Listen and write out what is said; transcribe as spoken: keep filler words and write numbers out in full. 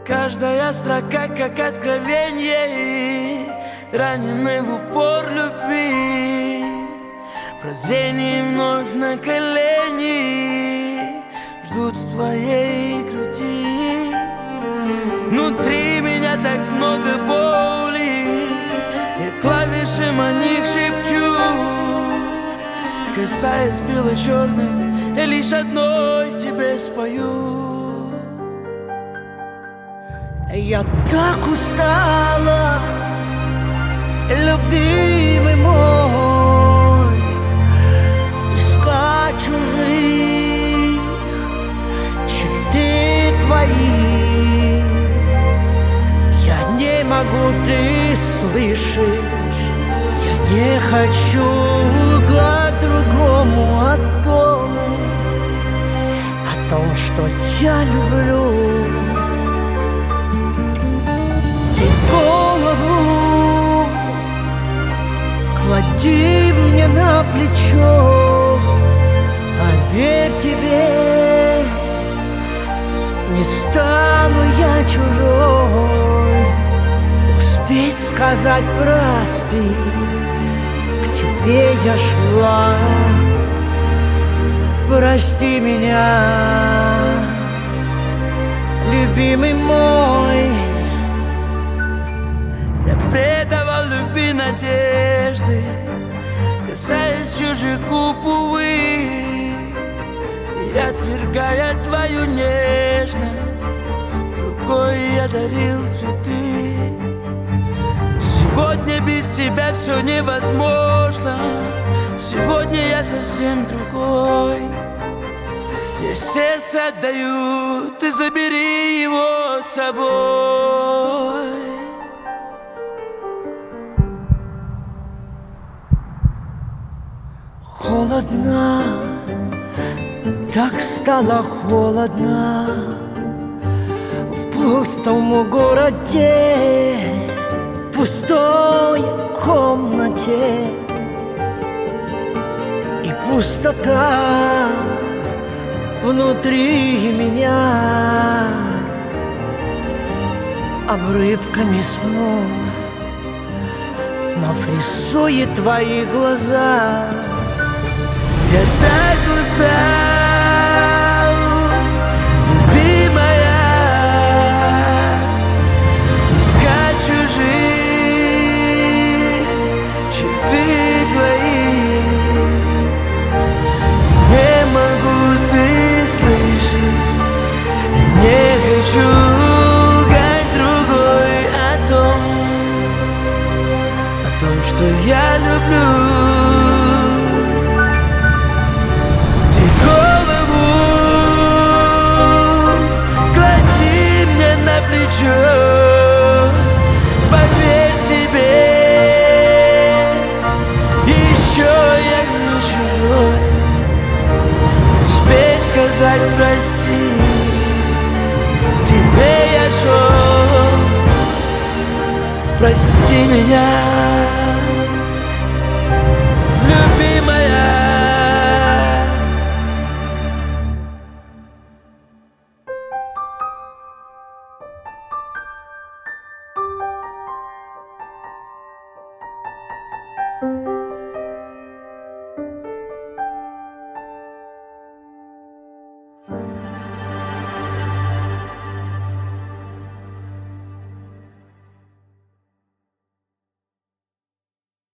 Каждая строка как откровение, раненый в упор любви. Прозрение вновь на колени ждут в твоей груди. Внутри меня так много боли, я клавиши на них шепчу. Касаясь бело-черных, я лишь одной тебе спою. Я так устала, любимый мой, искать чужих черты твои. Я не могу, ты слышишь, я не хочу лгать другому о том, о том, что я люблю. Голову клади мне на плечо, поверь тебе, не стану я чужой. Успеть сказать прости, к тебе я шла, прости меня, любимый мой. Предавал любви надежды, касаясь чужих губ, увы, и отвергая твою нежность, другой я дарил цветы. Сегодня без тебя все невозможно, сегодня я совсем другой. Я сердце отдаю, ты забери его с собой. Холодно, так стало холодно в пустом городе, пустой комнате. И пустота внутри меня обрывками снов вновь рисует твои глаза. Я так устал, любимая, искать чужие черты твои. Не могу, ты слышишь, не хочу лгать другой о том, о том, что я люблю. Поверь тебе, еще я не чужой. Успеть сказать прости, тебе я шел. Прости меня, любимая. Thank you.